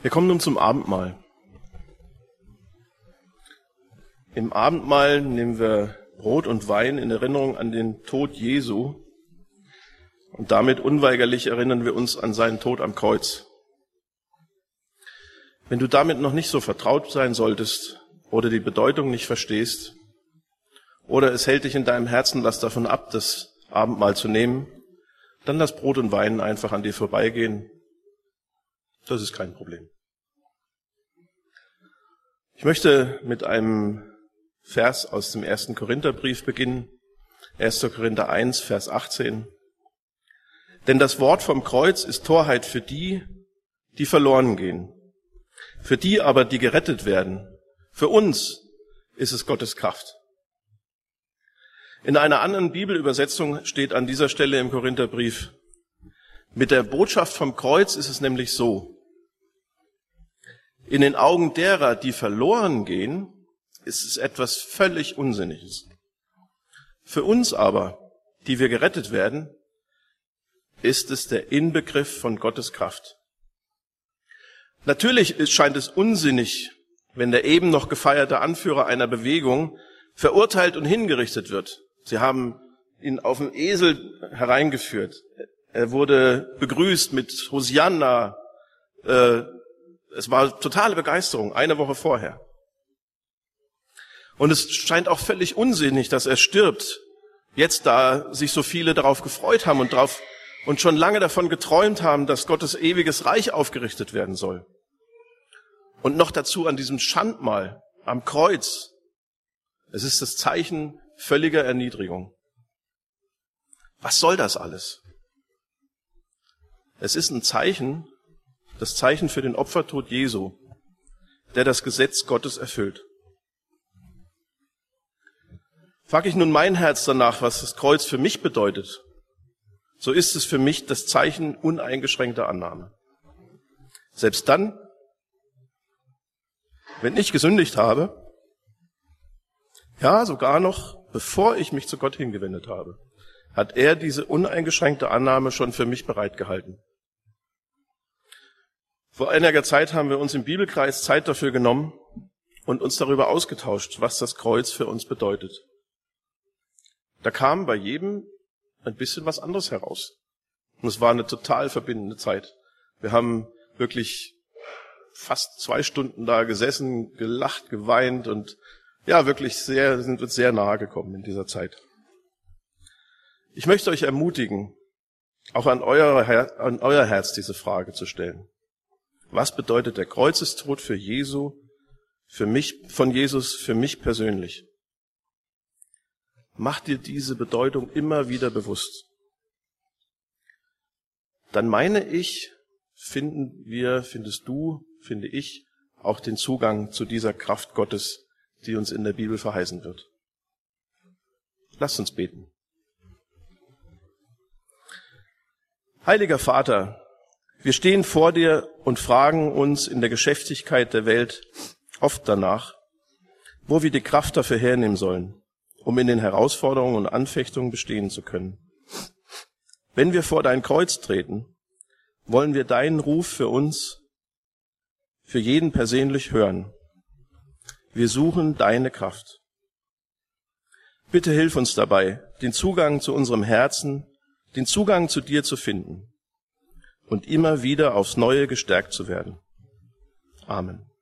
Wir kommen nun zum Abendmahl. Im Abendmahl nehmen wir Brot und Wein in Erinnerung an den Tod Jesu und damit unweigerlich erinnern wir uns an seinen Tod am Kreuz. Wenn du damit noch nicht so vertraut sein solltest oder die Bedeutung nicht verstehst oder es hält dich in deinem Herzen was davon ab, das Abendmahl zu nehmen, dann lass Brot und Wein einfach an dir vorbeigehen. Das ist kein Problem. Ich möchte mit einem Vers aus dem 1. Korintherbrief beginnen. 1. Korinther 1, Vers 18. Denn das Wort vom Kreuz ist Torheit für die, die verloren gehen. Für die aber, die gerettet werden. Für uns ist es Gottes Kraft. In einer anderen Bibelübersetzung steht an dieser Stelle im Korintherbrief: Mit der Botschaft vom Kreuz ist es nämlich so: In den Augen derer, die verloren gehen, ist es etwas völlig Unsinniges. Für uns aber, die wir gerettet werden, ist es der Inbegriff von Gottes Kraft. Natürlich scheint es unsinnig, wenn der eben noch gefeierte Anführer einer Bewegung verurteilt und hingerichtet wird. Sie haben ihn auf dem Esel hereingeführt. Er wurde begrüßt mit Hosianna. Es war totale Begeisterung, eine Woche vorher. Und es scheint auch völlig unsinnig, dass er stirbt, jetzt da sich so viele darauf gefreut haben und schon lange davon geträumt haben, dass Gottes ewiges Reich aufgerichtet werden soll. Und noch dazu an diesem Schandmal am Kreuz. Es ist das Zeichen völliger Erniedrigung. Was soll das alles? Es ist ein Zeichen, das Zeichen für den Opfertod Jesu, der das Gesetz Gottes erfüllt. Frag ich nun mein Herz danach, was das Kreuz für mich bedeutet, so ist es für mich das Zeichen uneingeschränkter Annahme. Selbst dann, wenn ich gesündigt habe, ja sogar noch, bevor ich mich zu Gott hingewendet habe, hat er diese uneingeschränkte Annahme schon für mich bereitgehalten. Vor einiger Zeit haben wir uns im Bibelkreis Zeit dafür genommen und uns darüber ausgetauscht, was das Kreuz für uns bedeutet. Da kam bei jedem ein bisschen was anderes heraus. Und es war eine total verbindende Zeit. Wir haben wirklich fast 2 Stunden da gesessen, gelacht, geweint und ja, wirklich sind uns sehr nahe gekommen in dieser Zeit. Ich möchte euch ermutigen, auch an euer Herz diese Frage zu stellen. Was bedeutet der Kreuzestod von Jesus für mich persönlich? Mach dir diese Bedeutung immer wieder bewusst. Dann meine ich, findest du, finde ich, auch den Zugang zu dieser Kraft Gottes, die uns in der Bibel verheißen wird. Lasst uns beten. Heiliger Vater, wir stehen vor dir und fragen uns in der Geschäftigkeit der Welt oft danach, wo wir die Kraft dafür hernehmen sollen, um in den Herausforderungen und Anfechtungen bestehen zu können. Wenn wir vor dein Kreuz treten, wollen wir deinen Ruf für uns, für jeden persönlich hören. Wir suchen deine Kraft. Bitte hilf uns dabei, den Zugang zu unserem Herzen, den Zugang zu dir zu finden und immer wieder aufs Neue gestärkt zu werden. Amen.